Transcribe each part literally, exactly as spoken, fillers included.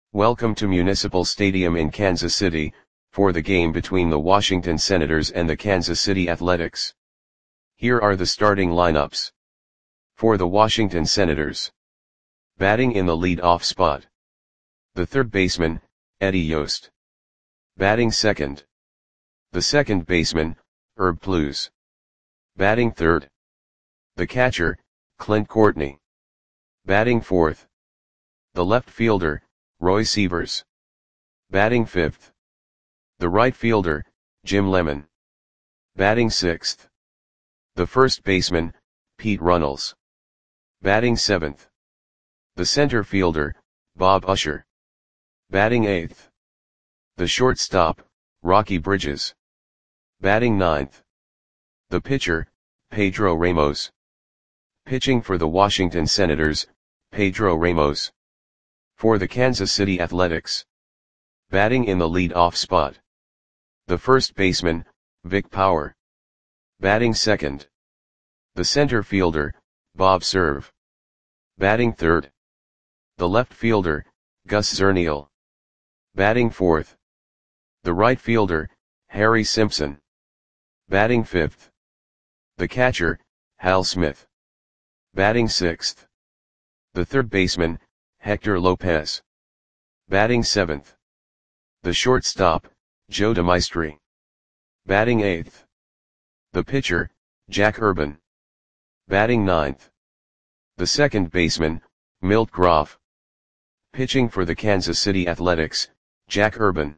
Welcome to Municipal Stadium in Kansas City, for the game between the Washington Senators and the Kansas City Athletics. Here are the starting lineups. For the Washington Senators. Batting in the lead-off spot. The third baseman, Eddie Yost. Batting second. The second baseman, Herb Pluse. Batting third. The catcher, Clint Courtney. Batting fourth. The left fielder, Roy Sievers. Batting fifth. The right fielder, Jim Lemon. Batting sixth. The first baseman, Pete Runnels. Batting seventh. The center fielder, Bob Usher. Batting eighth. The shortstop, Rocky Bridges. Batting ninth. The pitcher, Pedro Ramos. Pitching for the Washington Senators, Pedro Ramos. For the Kansas City Athletics. Batting in the lead-off spot. The first baseman, Vic Power. Batting second. The center fielder, Bob Cerv. Batting third. The left fielder, Gus Zernial. Batting fourth. The right fielder, Harry Simpson. Batting fifth. The catcher, Hal Smith. Batting sixth. The third baseman, Hector Lopez. Batting seventh. The shortstop, Joe DeMaestri. Batting eighth. The pitcher, Jack Urban. Batting ninth. The second baseman, Milt Groff. Pitching for the Kansas City Athletics, Jack Urban.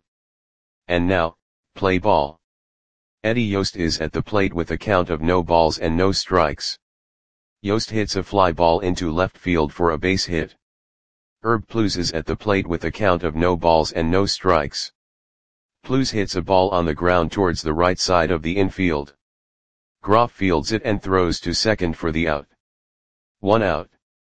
And now, play ball. Eddie Yost is at the plate with a count of no balls and no strikes. Yost hits a fly ball into left field for a base hit. Herb Pluse is at the plate with a count of no balls and no strikes. Pluse hits a ball on the ground towards the right side of the infield. Groff fields it and throws to second for the out. One out.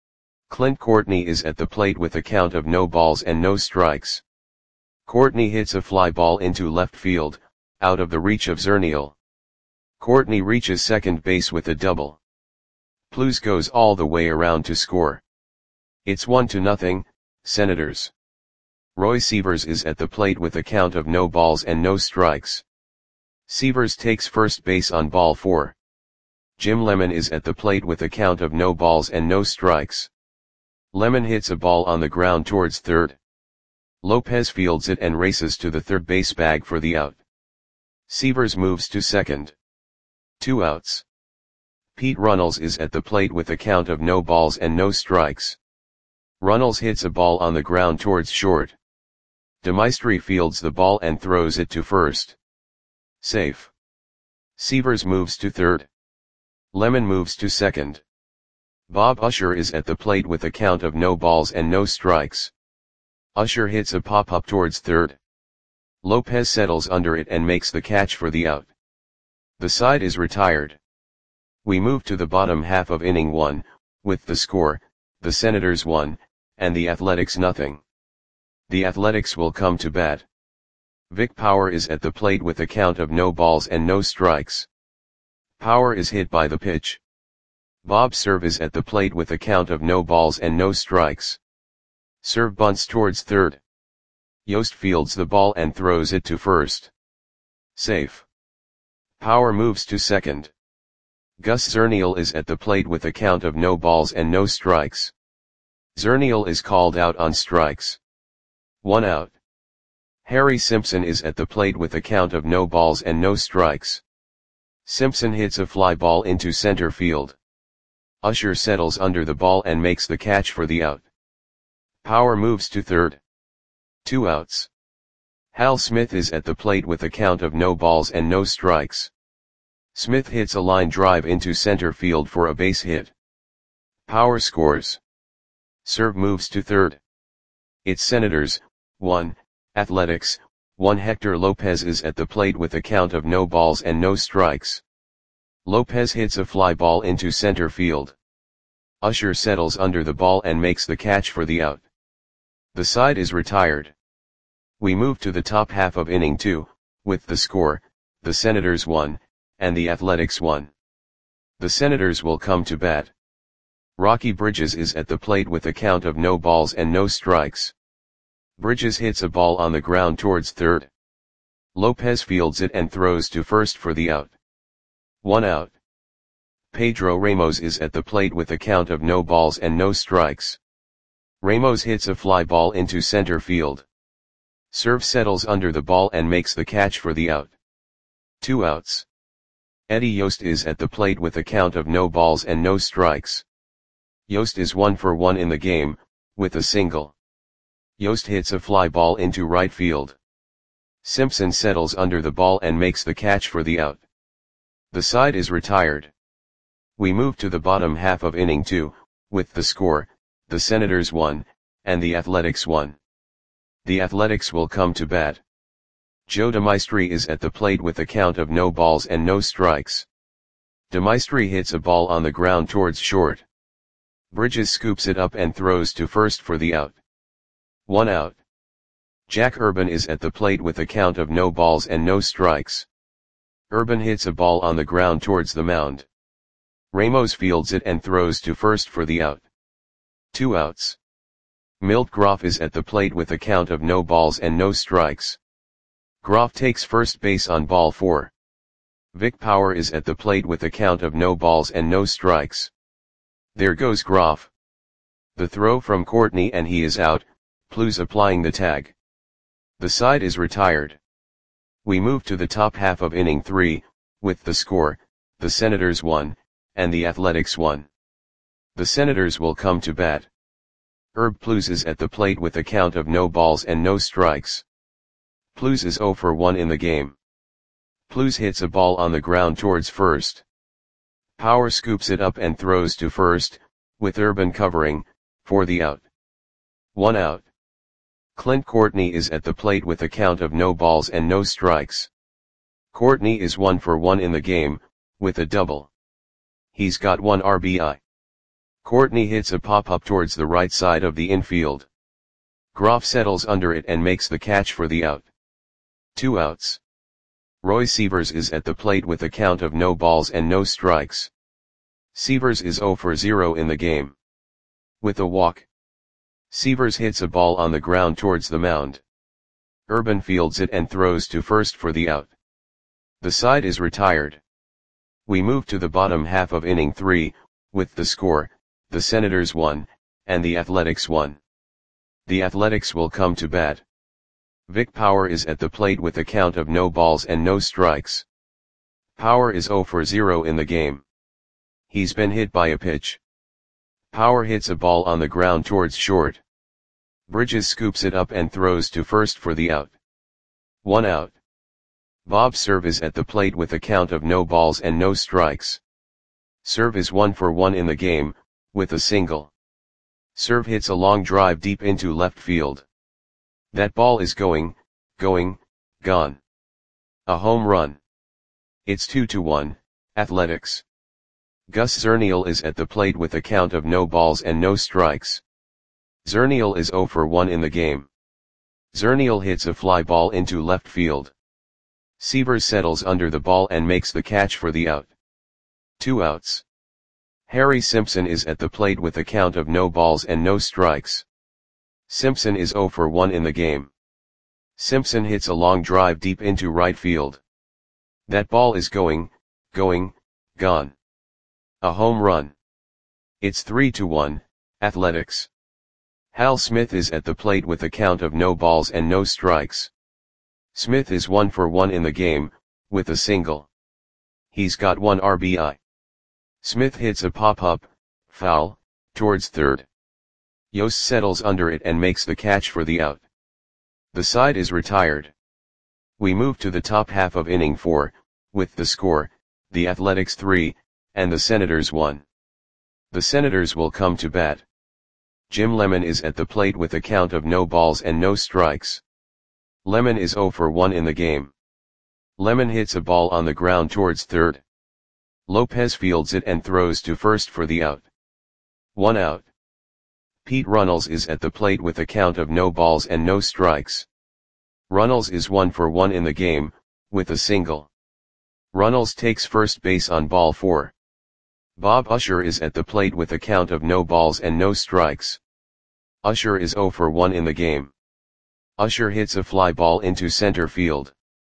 Clint Courtney is at the plate with a count of no balls and no strikes. Courtney hits a fly ball into left field, out of the reach of Zernial. Courtney reaches second base with a double. Pluse goes all the way around to score. It's one to nothing, Senators. Roy Sievers is at the plate with a count of no balls and no strikes. Sievers takes first base on ball four. Jim Lemon is at the plate with a count of no balls and no strikes. Lemon hits a ball on the ground towards third. Lopez fields it and races to the third base bag for the out. Sievers moves to second. Two outs. Pete Runnels is at the plate with a count of no balls and no strikes. Runnels hits a ball on the ground towards short. DeMaestri fields the ball and throws it to first. Safe. Sievers moves to third. Lemon moves to second. Bob Usher is at the plate with a count of no balls and no strikes. Usher hits a pop-up towards third. Lopez settles under it and makes the catch for the out. The side is retired. We move to the bottom half of inning one, with the score, the Senators one, and the Athletics nothing. The Athletics will come to bat. Vic Power is at the plate with a count of no balls and no strikes. Power is hit by the pitch. Bob Cerv is at the plate with a count of no balls and no strikes. Cerv bunts towards third. Yost fields the ball and throws it to first. Safe. Power moves to second. Gus Zernial is at the plate with a count of no balls and no strikes. Zernial is called out on strikes. One out. Harry Simpson is at the plate with a count of no balls and no strikes. Simpson hits a fly ball into center field. Usher settles under the ball and makes the catch for the out. Power moves to third. Two outs. Hal Smith is at the plate with a count of no balls and no strikes. Smith hits a line drive into center field for a base hit. Power scores. Cerv moves to third. It's Senators, one, Athletics, one. Hector Lopez is at the plate with a count of no balls and no strikes. Lopez hits a fly ball into center field. Usher settles under the ball and makes the catch for the out. The side is retired. We move to the top half of inning two, with the score, the Senators one, and the Athletics one. The Senators will come to bat. Rocky Bridges is at the plate with a count of no balls and no strikes. Bridges hits a ball on the ground towards third. Lopez fields it and throws to first for the out. One out. Pedro Ramos is at the plate with a count of no balls and no strikes. Ramos hits a fly ball into center field. Serve settles under the ball and makes the catch for the out. Two outs. Eddie Yost is at the plate with a count of no balls and no strikes. Yost is one for one in the game, with a single. Yost hits a fly ball into right field. Simpson settles under the ball and makes the catch for the out. The side is retired. We move to the bottom half of inning two, with the score, the Senators one, and the Athletics one. The Athletics will come to bat. Joe DeMaestri is at the plate with a count of no balls and no strikes. DeMaestri hits a ball on the ground towards short. Bridges scoops it up and throws to first for the out. One out. Jack Urban is at the plate with a count of no balls and no strikes. Urban hits a ball on the ground towards the mound. Ramos fields it and throws to first for the out. Two outs. Milt Groff is at the plate with a count of no balls and no strikes. Groff takes first base on ball four. Vic Power is at the plate with a count of no balls and no strikes. There goes Groff. The throw from Courtney and he is out, Plews applying the tag. The side is retired. We move to the top half of inning three, with the score, the Senators one, and the Athletics one. The Senators will come to bat. Herb Plews is at the plate with a count of no balls and no strikes. Plews is zero for one in the game. Plews hits a ball on the ground towards first. Power scoops it up and throws to first, with Urban covering, for the out. One out. Clint Courtney is at the plate with a count of no balls and no strikes. Courtney is one for one in the game, with a double. He's got one R B I. Courtney hits a pop-up towards the right side of the infield. Groff settles under it and makes the catch for the out. Two outs. Roy Sievers is at the plate with a count of no balls and no strikes. Sievers is zero for zero in the game. With a walk. Sievers hits a ball on the ground towards the mound. Urban fields it and throws to first for the out. The side is retired. We move to the bottom half of inning three, with the score, the Senators one, and the Athletics one. The Athletics will come to bat. Vic Power is at the plate with a count of no balls and no strikes. Power is zero for zero in the game. He's been hit by a pitch. Power hits a ball on the ground towards short. Bridges scoops it up and throws to first for the out. One out. Bob Serve is at the plate with a count of no balls and no strikes. Serve is one for one in the game, with a single. Serve hits a long drive deep into left field. That ball is going, going, gone. A home run. It's two to one, Athletics. Gus Zernial is at the plate with a count of no balls and no strikes. Zernial is zero for one in the game. Zernial hits a fly ball into left field. Sievers settles under the ball and makes the catch for the out. Two outs. Harry Simpson is at the plate with a count of no balls and no strikes. Simpson is zero for one in the game. Simpson hits a long drive deep into right field. That ball is going, going, gone. A home run. It's three to one, Athletics. Hal Smith is at the plate with a count of no balls and no strikes. Smith is one for one in the game, with a single. He's got one R B I. Smith hits a pop-up, foul, towards third. Yost settles under it and makes the catch for the out. The side is retired. We move to the top half of inning four, with the score, the Athletics three, and the Senators one. The Senators will come to bat. Jim Lemon is at the plate with a count of no balls and no strikes. Lemon is zero for one in the game. Lemon hits a ball on the ground towards third. Lopez fields it and throws to first for the out. One out. Pete Runnels is at the plate with a count of no balls and no strikes. Runnels is one for one in the game, with a single. Runnels takes first base on ball four. Bob Usher is at the plate with a count of no balls and no strikes. Usher is zero for one in the game. Usher hits a fly ball into center field.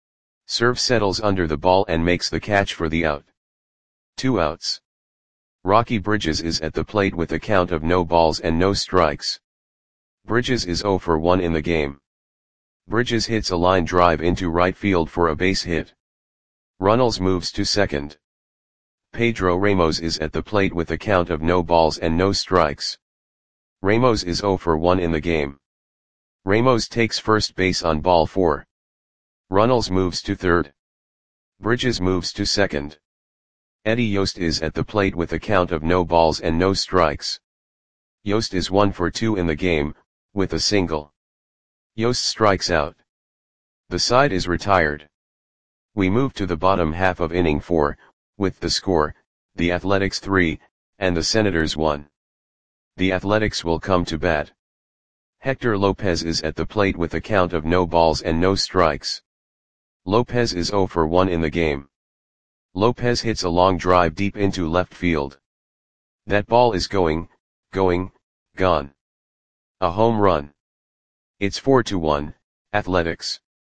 Serve settles under the ball and makes the catch for the out. Two outs. Rocky Bridges is at the plate with a count of no balls and no strikes. Bridges is zero for one in the game. Bridges hits a line drive into right field for a base hit. Runnels moves to second. Pedro Ramos is at the plate with a count of no balls and no strikes. Ramos is zero for one in the game. Ramos takes first base on ball four. Runnels moves to third. Bridges moves to second. Eddie Yost is at the plate with a count of no balls and no strikes. Yost is one for two in the game, with a single. Yost strikes out. The side is retired. We move to the bottom half of inning four, with the score, the Athletics three, and the Senators one. The Athletics will come to bat. Hector Lopez is at the plate with a count of no balls and no strikes. Lopez is zero for one in the game. Lopez hits a long drive deep into left field. That ball is going, going, gone. A home run. It's four to one, Athletics.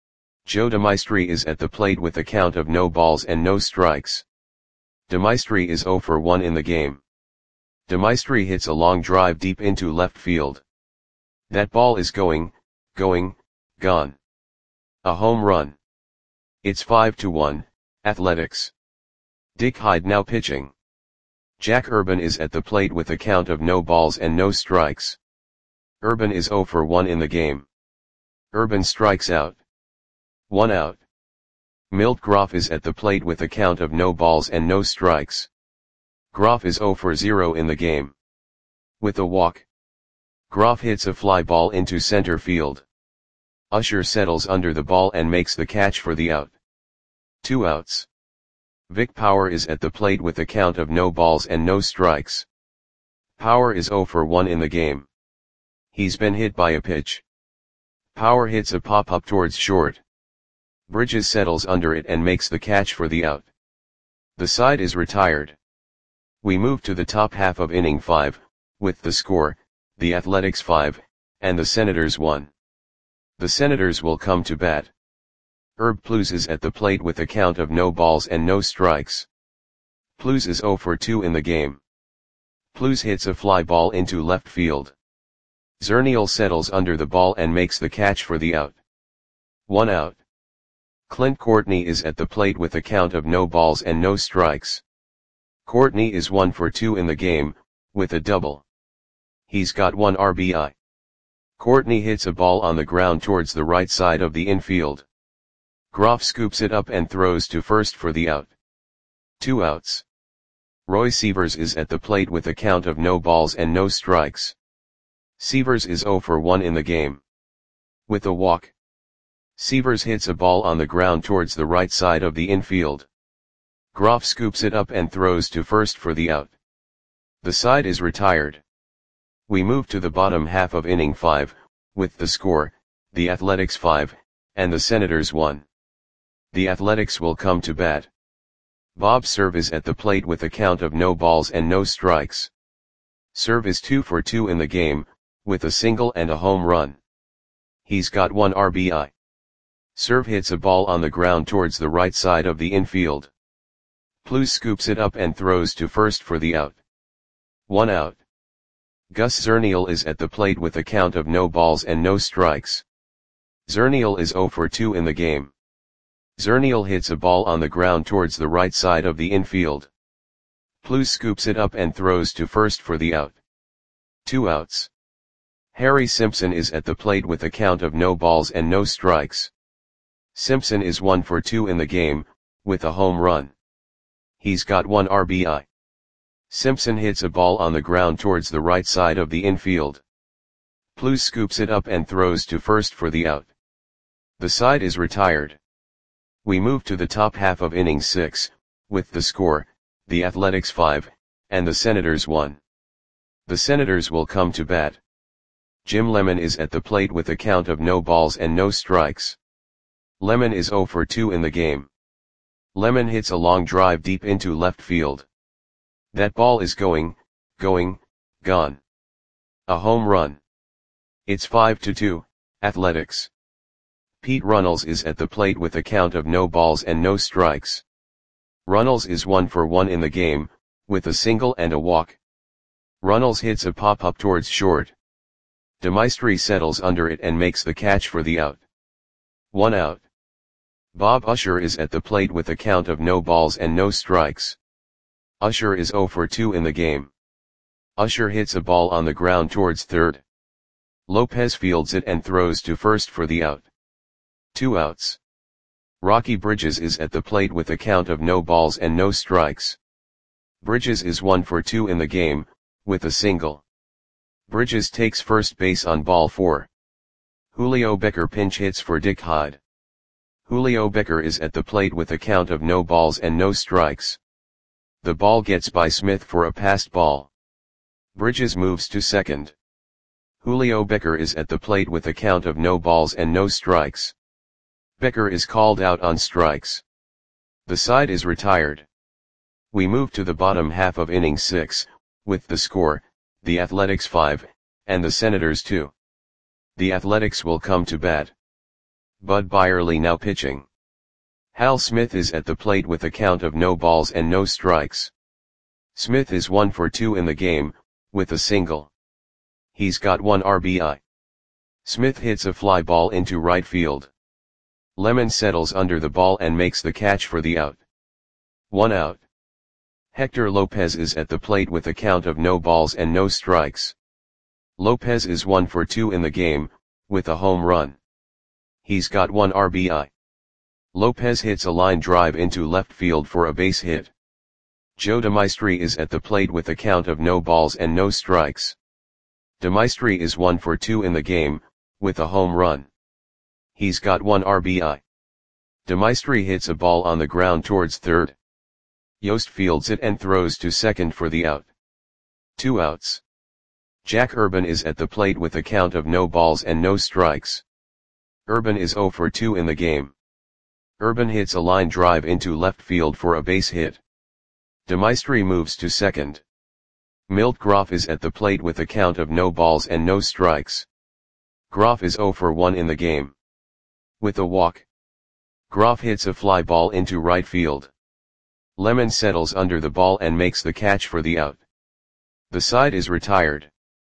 Joe DeMaestri is at the plate with a count of no balls and no strikes. DeMaestri is zero for one in the game. DeMaestri hits a long drive deep into left field. That ball is going, going, gone. A home run. It's five to one, Athletics. Dick Hyde now pitching. Jack Urban is at the plate with a count of no balls and no strikes. Urban is zero for one in the game. Urban strikes out. One out. Milt Groff is at the plate with a count of no balls and no strikes. Groff is zero for zero in the game. With a walk. Groff hits a fly ball into center field. Usher settles under the ball and makes the catch for the out. Two outs. Vic Power is at the plate with a count of no balls and no strikes. Power is zero for one in the game. He's been hit by a pitch. Power hits a pop-up towards short. Bridges settles under it and makes the catch for the out. The side is retired. We move to the top half of inning five, with the score, the Athletics five, and the Senators one. The Senators will come to bat. Herb Plews is at the plate with a count of no balls and no strikes. Plews is zero for two in the game. Plews hits a fly ball into left field. Zernial settles under the ball and makes the catch for the out. One out. Clint Courtney is at the plate with a count of no balls and no strikes. Courtney is one for two in the game, with a double. He's got one R B I. Courtney hits a ball on the ground towards the right side of the infield. Groff scoops it up and throws to first for the out. Two outs. Roy Sievers is at the plate with a count of no balls and no strikes. Sievers is zero for one in the game. With a walk. Sievers hits a ball on the ground towards the right side of the infield. Groff scoops it up and throws to first for the out. The side is retired. We move to the bottom half of inning five, with the score, the Athletics five, and the Senators one. The Athletics will come to bat. Bob Serve is at the plate with a count of no balls and no strikes. Serve is two for two in the game, with a single and a home run. He's got one R B I. Serve hits a ball on the ground towards the right side of the infield. Plews scoops it up and throws to first for the out. One out. Gus Zernial is at the plate with a count of no balls and no strikes. Zernial is zero for two in the game. Zernial hits a ball on the ground towards the right side of the infield. Plews scoops it up and throws to first for the out. Two outs. Harry Simpson is at the plate with a count of no balls and no strikes. Simpson is one for two in the game, with a home run. He's got one R B I. Simpson hits a ball on the ground towards the right side of the infield. Plews scoops it up and throws to first for the out. The side is retired. We move to the top half of inning six, with the score, the Athletics five, and the Senators one. The Senators will come to bat. Jim Lemon is at the plate with a count of no balls and no strikes. Lemon is zero for two in the game. Lemon hits a long drive deep into left field. That ball is going, going, gone. A home run. It's five to two, Athletics. Pete Runnels is at the plate with a count of no balls and no strikes. Runnels is one for one in the game, with a single and a walk. Runnels hits a pop-up towards short. DeMaestri settles under it and makes the catch for the out. One out. Bob Usher is at the plate with a count of no balls and no strikes. Usher is zero for two in the game. Usher hits a ball on the ground towards third. Lopez fields it and throws to first for the out. Two outs. Rocky Bridges is at the plate with a count of no balls and no strikes. Bridges is one for two in the game, with a single. Bridges takes first base on ball four. Julio Becker pinch hits for Dick Hyde. Julio Becker is at the plate with a count of no balls and no strikes. The ball gets by Smith for a passed ball. Bridges moves to second. Julio Becker is at the plate with a count of no balls and no strikes. Becker is called out on strikes. The side is retired. We move to the bottom half of inning six, with the score, the Athletics five, and the Senators two. The Athletics will come to bat. Bud Byerly now pitching. Hal Smith is at the plate with a count of no balls and no strikes. Smith is one for two in the game, with a single. He's got one R B I. Smith hits a fly ball into right field. Lemon settles under the ball and makes the catch for the out. One out. Hector Lopez is at the plate with a count of no balls and no strikes. Lopez is one for two in the game, with a home run. He's got one R B I. Lopez hits a line drive into left field for a base hit. Joe DeMaestri is at the plate with a count of no balls and no strikes. DeMaestri is one for two in the game, with a home run. He's got one R B I. DeMaestri hits a ball on the ground towards third. Yost fields it and throws to second for the out. Two outs. Jack Urban is at the plate with a count of no balls and no strikes. Urban is zero for two in the game. Urban hits a line drive into left field for a base hit. DeMaestri moves to second. Milt Groff is at the plate with a count of no balls and no strikes. Groff is zero for one in the game. With a walk. Groff hits a fly ball into right field. Lemon settles under the ball and makes the catch for the out. The side is retired.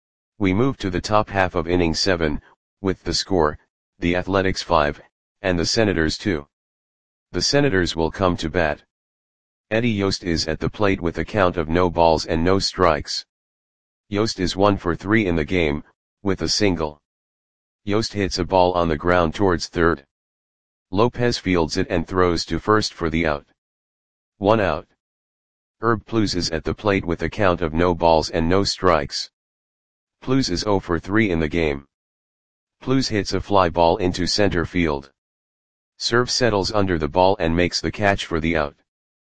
We move to the top half of inning seven, with the score, the Athletics five, and the Senators two. The Senators will come to bat. Eddie Yost is at the plate with a count of no balls and no strikes. Yost is one for three in the game, with a single. Yost hits a ball on the ground towards third. Lopez fields it and throws to first for the out. One out. Herb Plews is at the plate with a count of no balls and no strikes. Plews is zero for three in the game. Plews hits a fly ball into center field. Serve settles under the ball and makes the catch for the out.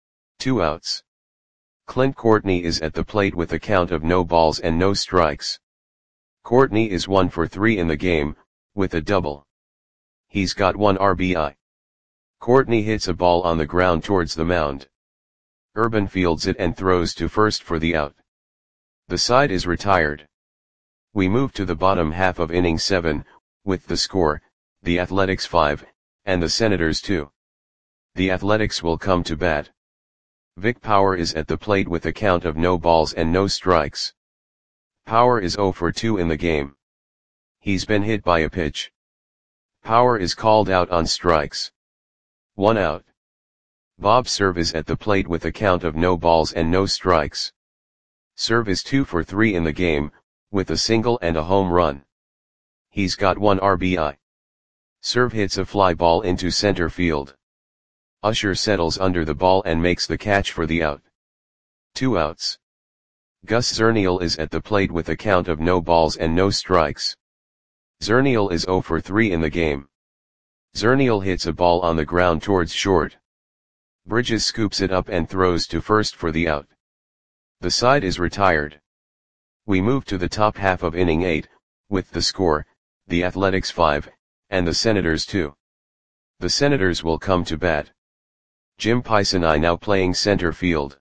Two outs. Clint Courtney is at the plate with a count of no balls and no strikes. Courtney is one for three in the game, with a double. He's got one R B I. Courtney hits a ball on the ground towards the mound. Urban fields it and throws to first for the out. The side is retired. We move to the bottom half of inning seven, with the score, the Athletics five, and the Senators two. The Athletics will come to bat. Vic Power is at the plate with a count of no balls and no strikes. Power is zero for two in the game. He's been hit by a pitch. Power is called out on strikes. One out. Bob Serve is at the plate with a count of no balls and no strikes. Serve is two for three in the game, with a single and a home run. He's got one R B I. Serve hits a fly ball into center field. Usher settles under the ball and makes the catch for the out. Two outs. Gus Zernial is at the plate with a count of no balls and no strikes. Zernial is zero for three in the game. Zernial hits a ball on the ground towards short. Bridges scoops it up and throws to first for the out. The side is retired. We move to the top half of inning eight, with the score, the Athletics five, and the Senators two. The Senators will come to bat. Jim Pisani now playing center field.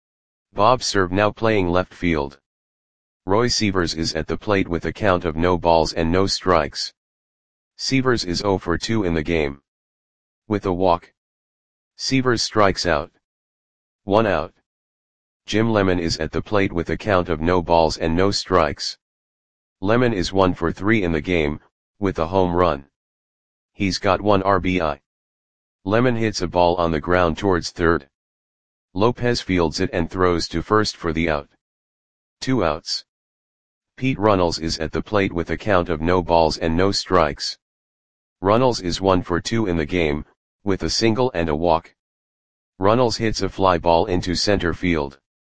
Bob Serve now playing left field. Roy Sievers is at the plate with a count of no balls and no strikes. Severs is zero for two in the game. With a walk, Severs strikes out. One out. Jim Lemon is at the plate with a count of no balls and no strikes. Lemon is one for three in the game, with a home run. He's got one R B I. Lemon hits a ball on the ground towards third. Lopez fields it and throws to first for the out. Two outs. Pete Runnels is at the plate with a count of no balls and no strikes. Runnels is one for two in the game, with a single and a walk. Runnels hits a fly ball into center field.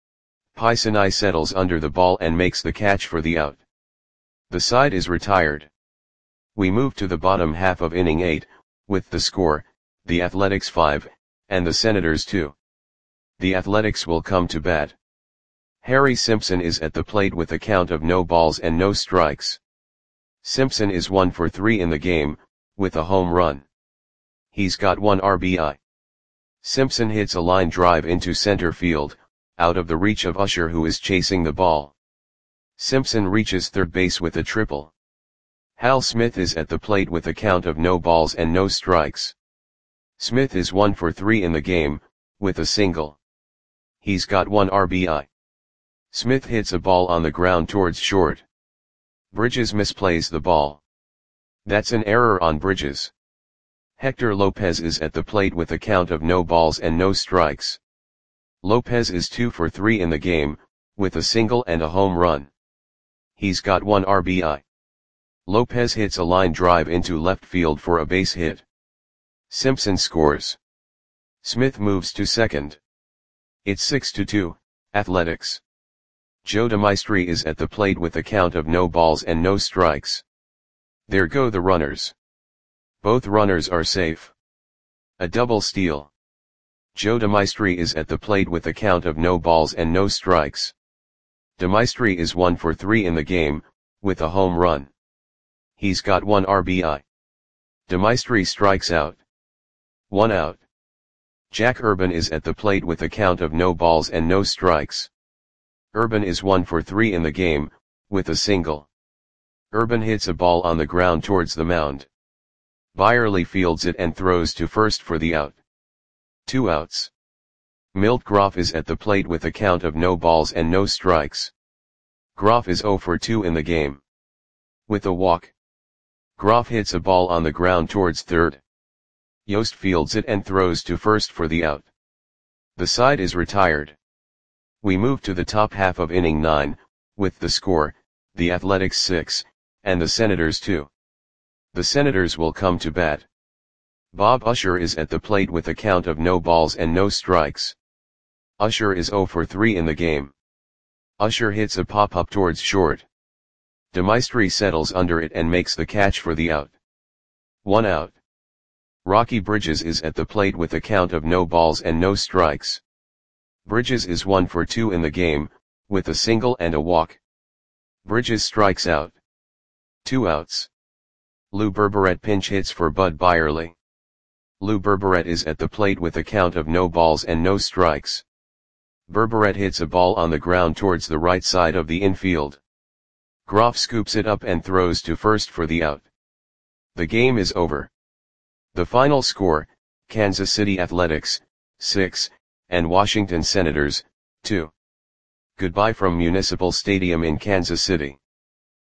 Pisani settles under the ball and makes the catch for the out. The side is retired. We move to the bottom half of inning eight, with the score, the Athletics five, and the Senators two. The Athletics will come to bat. Harry Simpson is at the plate with a count of no balls and no strikes. Simpson is one for three in the game, with a home run. He's got one R B I. Simpson hits a line drive into center field, out of the reach of Usher, who is chasing the ball. Simpson reaches third base with a triple. Hal Smith is at the plate with a count of no balls and no strikes. Smith is one for three in the game, with a single. He's got one R B I. Smith hits a ball on the ground towards short. Bridges misplays the ball. That's an error on Bridges. Hector Lopez is at the plate with a count of no balls and no strikes. Lopez is two for three in the game, with a single and a home run. He's got one R B I. Lopez hits a line drive into left field for a base hit. Simpson scores. Smith moves to second. It's six to two, Athletics. Joe DeMaestri is at the plate with a count of no balls and no strikes. There go the runners. Both runners are safe. A double steal. Joe DeMaestri is at the plate with a count of no balls and no strikes. DeMaestri is one for three in the game, with a home run. He's got one R B I. DeMaestri strikes out. One out. Jack Urban is at the plate with a count of no balls and no strikes. Urban is one for three in the game, with a single. Urban hits a ball on the ground towards the mound. Byerly fields it and throws to first for the out. Two outs. Milt Groff is at the plate with a count of no balls and no strikes. Groff is zero for two in the game. With a walk. Groff hits a ball on the ground towards third. Yost fields it and throws to first for the out. The side is retired. We move to the top half of inning nine, with the score, the Athletics six, and the Senators two. The Senators will come to bat. Bob Usher is at the plate with a count of no balls and no strikes. Usher is zero for three in the game. Usher hits a pop-up towards short. DeMaestri settles under it and makes the catch for the out. One out. Rocky Bridges is at the plate with a count of no balls and no strikes. Bridges is one for two in the game, with a single and a walk. Bridges strikes out. Two outs. Lou Berberette pinch hits for Bud Byerly. Lou Berberette is at the plate with a count of no balls and no strikes. Berberette hits a ball on the ground towards the right side of the infield. Groff scoops it up and throws to first for the out. The game is over. The final score, Kansas City Athletics, six, and Washington Senators, two. Goodbye from Municipal Stadium in Kansas City.